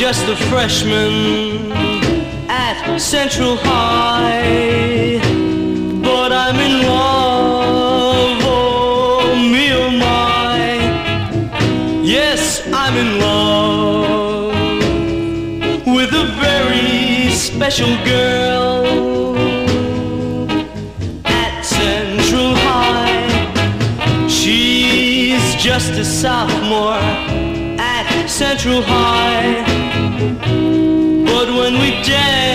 just a freshman at Central High, but I'm in love, oh me oh my, yes I'm in love with a very special girl at Central High. She's just a sophomore at Central High, but when we dance